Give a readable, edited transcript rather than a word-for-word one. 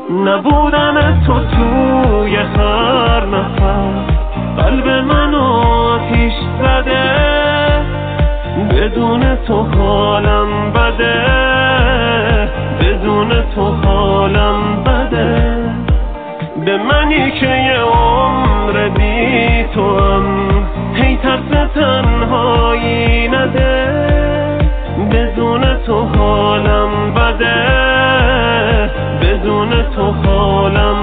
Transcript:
نبودن تو توی هر نفس قلب منو آتیش زده، بدون تو حالم بده، بدون تو حالم بده. به منی که یه عمر بی تو هم هی ترس تنهایی نده، بدون تو حالم بده، بدون تو حالم